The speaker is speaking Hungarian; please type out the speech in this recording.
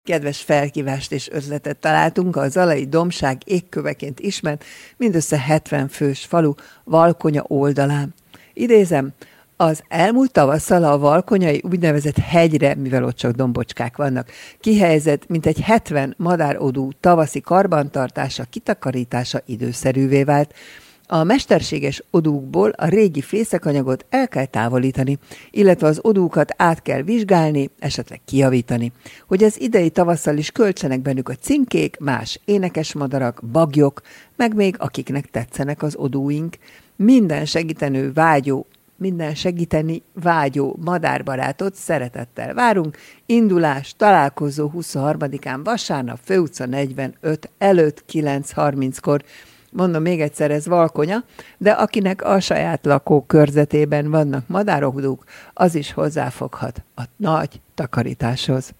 Kedves felkívást és ötletet találtunk a Zalai Dombság égköveként ismert, mindössze 70 fős falu Valkonya oldalán. Idézem, az elmúlt tavasszal a valkonyai úgynevezett hegyre, mivel ott csak dombocskák vannak, kihelyezett mintegy 70 madárodú tavaszi karbantartása, kitakarítása időszerűvé vált. A mesterséges odúkból a régi fészekanyagot el kell távolítani, illetve az odúkat át kell vizsgálni, esetleg kijavítani, hogy az idei tavasszal is költsenek bennük a cinkék, más énekesmadarak, bagyok, meg még akiknek tetszenek az odúink. Minden segíteni vágyó madárbarátot szeretettel várunk. Indulás, találkozó 23-án vasárnap, Főutca 45 előtt 9:30-kor. Mondom még egyszer, ez Valkonya, de akinek a saját lakókörzetében vannak madárodúk, az is hozzáfoghat a nagy takarításhoz.